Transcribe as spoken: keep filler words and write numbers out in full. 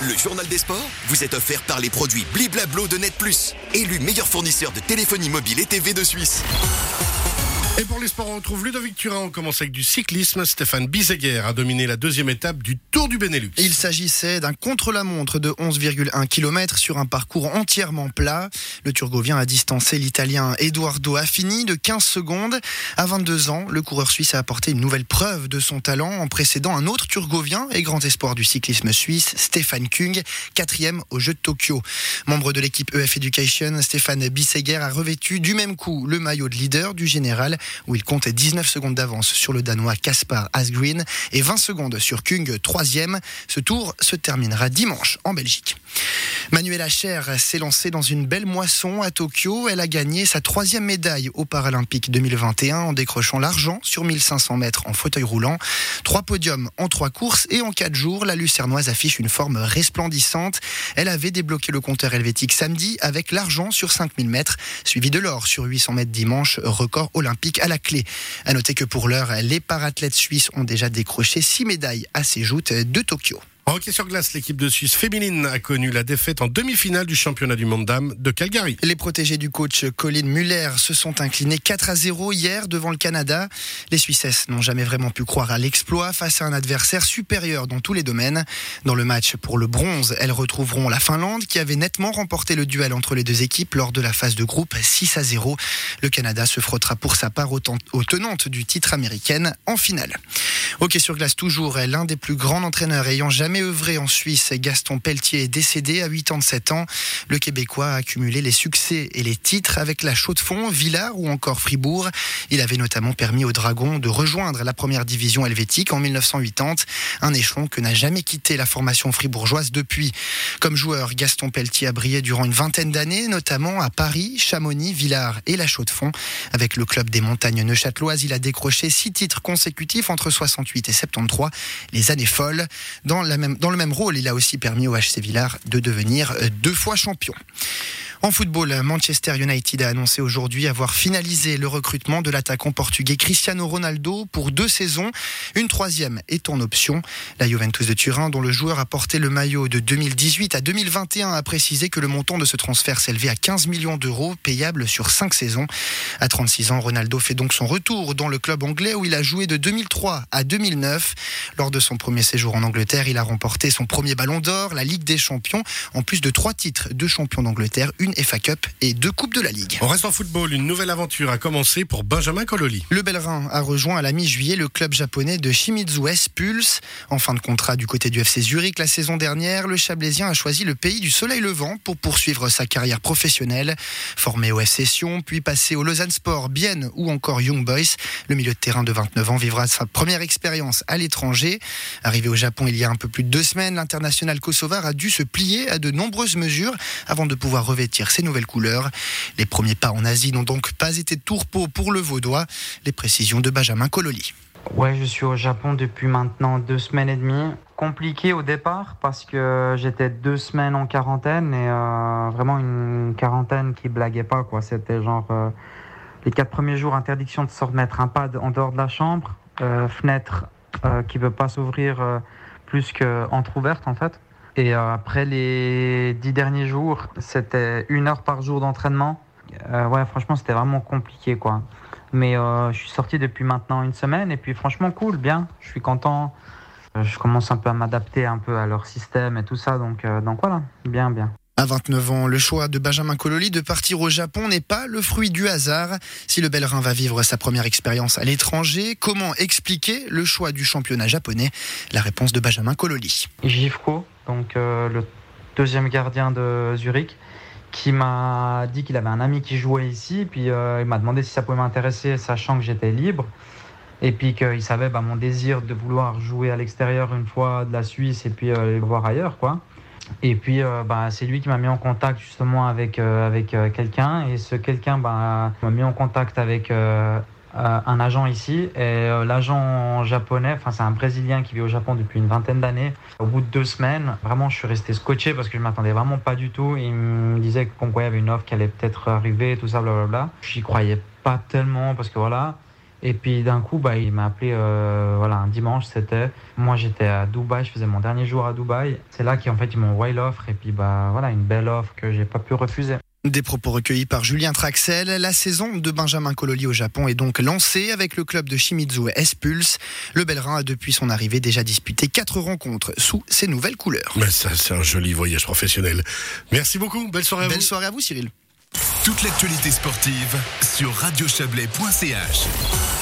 Le journal des sports vous est offert par les produits Bliblablo de Net Plus, élu meilleur fournisseur de téléphonie mobile et T V de Suisse. Et pour les sports, on retrouve Ludovic Turin. On commence avec du cyclisme. Stéphane Biseguer a dominé la deuxième étape du Tour du Benelux. Il s'agissait d'un contre-la-montre de onze virgule un kilomètres sur un parcours entièrement plat. Le Turgovien a distancé l'Italien Edoardo Affini de quinze secondes. À vingt-deux ans, le coureur suisse a apporté une nouvelle preuve de son talent en précédant un autre Turgovien et grand espoir du cyclisme suisse, Stefan Kung, quatrième aux Jeux de Tokyo. Membre de l'équipe E F Education, Stéphane Biseguer a revêtu du même coup le maillot de leader du général, où il compte dix-neuf secondes d'avance sur le Danois Kaspar Asgreen et vingt secondes sur Kung, troisième. Ce tour se terminera dimanche en Belgique. Manuela Schär s'est lancée dans une belle moisson à Tokyo. Elle a gagné sa troisième médaille aux Paralympiques deux mille vingt et un en décrochant l'argent sur mille cinq cents mètres en fauteuil roulant. Trois podiums en trois courses et en quatre jours, la Lucernoise affiche une forme resplendissante. Elle avait débloqué le compteur helvétique samedi avec l'argent sur cinq mille mètres, suivi de l'or sur huit cents mètres dimanche, record olympique à la clé. À noter que pour l'heure, les parathlètes suisses ont déjà décroché six médailles à ces joutes de Tokyo. En hockey sur glace, l'équipe de Suisse féminine a connu la défaite en demi-finale du championnat du monde dames de Calgary. Les protégés du coach Colin Muller se sont inclinés quatre à zéro hier devant le Canada. Les Suissesses n'ont jamais vraiment pu croire à l'exploit face à un adversaire supérieur dans tous les domaines. Dans le match pour le bronze, elles retrouveront la Finlande qui avait nettement remporté le duel entre les deux équipes lors de la phase de groupe six à zéro. Le Canada se frottera pour sa part aux tenantes du titre américaine en finale. Hockey sur glace toujours, l'un des plus grands entraîneurs ayant jamais œuvré en Suisse, Gaston Pelletier est décédé à quatre-vingt-sept ans. Le Québécois a accumulé les succès et les titres avec la Chaux-de-Fonds, Villars ou encore Fribourg. Il avait notamment permis aux Dragons de rejoindre la première division helvétique en dix-neuf cent quatre-vingt-dix, un échelon que n'a jamais quitté la formation fribourgeoise depuis. Comme joueur, Gaston Pelletier a brillé durant une vingtaine d'années, notamment à Paris, Chamonix, Villars et la Chaux-de-Fonds. Avec le club des montagnes neuchâteloises, il a décroché six titres consécutifs entre soixante-huit et soixante-treize, les années folles. Dans la même Dans le même rôle, il a aussi permis au H C Villars de devenir deux fois champion. En football, Manchester United a annoncé aujourd'hui avoir finalisé le recrutement de l'attaquant portugais Cristiano Ronaldo pour deux saisons. Une troisième est en option. La Juventus de Turin, dont le joueur a porté le maillot de deux mille dix-huit à deux mille vingt et un, a précisé que le montant de ce transfert s'élevait à quinze millions d'euros, payable sur cinq saisons. À trente-six ans, Ronaldo fait donc son retour dans le club anglais où il a joué de deux mille trois à deux mille neuf. Lors de son premier séjour en Angleterre, il a remporté son premier ballon d'or, la Ligue des Champions, en plus de trois titres de champion d'Angleterre, une F A Cup et deux Coupes de la Ligue. On reste en football, une nouvelle aventure a commencé pour Benjamin Cololi. Le Bellerin a rejoint à la mi-juillet le club japonais de Shimizu S-Pulse. En fin de contrat du côté du F C Zurich la saison dernière, le Chablaisien a choisi le pays du soleil levant pour poursuivre sa carrière professionnelle. Formé au F C Sion, puis passé au Lausanne Sport, Bienne ou encore Young Boys, le milieu de terrain de vingt-neuf ans vivra sa première expérience à l'étranger. Arrivé au Japon il y a un peu plus de deux semaines, l'international kosovar a dû se plier à de nombreuses mesures avant de pouvoir revêtir ses nouvelles couleurs. Les premiers pas en Asie n'ont donc pas été de tourpeau pour le Vaudois. Les précisions de Benjamin Cololi. Ouais, je suis au Japon depuis maintenant deux semaines et demie. Compliqué au départ parce que j'étais deux semaines en quarantaine et euh, vraiment une quarantaine qui blaguait pas, quoi. C'était genre euh, les quatre premiers jours, interdiction de se remettre un pad en dehors de la chambre, euh, fenêtre euh, qui veut pas s'ouvrir euh, plus qu'entrouverte en fait. Et euh, après les dix derniers jours, c'était une heure par jour d'entraînement. Euh, ouais, franchement, c'était vraiment compliqué, quoi. Mais euh, je suis sorti depuis maintenant une semaine et puis franchement, cool, bien. Je suis content. Euh, je commence un peu à m'adapter un peu à leur système et tout ça. Donc, euh, donc voilà, bien, bien. À vingt-neuf ans, le choix de Benjamin Cololi de partir au Japon n'est pas le fruit du hasard. Si le Bellerin va vivre sa première expérience à l'étranger, comment expliquer le choix du championnat japonais ? La réponse de Benjamin Cololi. Gifko, donc euh, le deuxième gardien de Zurich, qui m'a dit qu'il avait un ami qui jouait ici, puis euh, il m'a demandé si ça pouvait m'intéresser, sachant que j'étais libre, et puis qu'il savait bah, mon désir de vouloir jouer à l'extérieur une fois de la Suisse et puis euh, aller voir ailleurs, quoi. Et puis euh, bah, c'est lui qui m'a mis en contact justement avec, euh, avec euh, quelqu'un, et ce quelqu'un bah, m'a mis en contact avec euh, euh, un agent ici, et euh, l'agent japonais, enfin c'est un Brésilien qui vit au Japon depuis une vingtaine d'années. Au bout de deux semaines, vraiment je suis resté scotché parce que je m'attendais vraiment pas du tout. Il me disait qu'il y avait une offre qui allait peut-être arriver, tout ça, blablabla. J'y croyais pas tellement parce que voilà. Et puis d'un coup, bah, il m'a appelé euh, voilà, un dimanche, c'était. Moi, j'étais à Dubaï, je faisais mon dernier jour à Dubaï. C'est là qu'en fait, ils m'ont envoyé l'offre. Et puis, bah, voilà, une belle offre que j'ai pas pu refuser. Des propos recueillis par Julien Traxel. La saison de Benjamin Cololi au Japon est donc lancée avec le club de Shimizu S-Pulse. Le Bellerin a depuis son arrivée déjà disputé quatre rencontres sous ses nouvelles couleurs. Mais ça, c'est un joli voyage professionnel. Merci beaucoup. Belle soirée à vous. Belle soirée à vous, Cyril. Toute l'actualité sportive sur radio chablais point c h.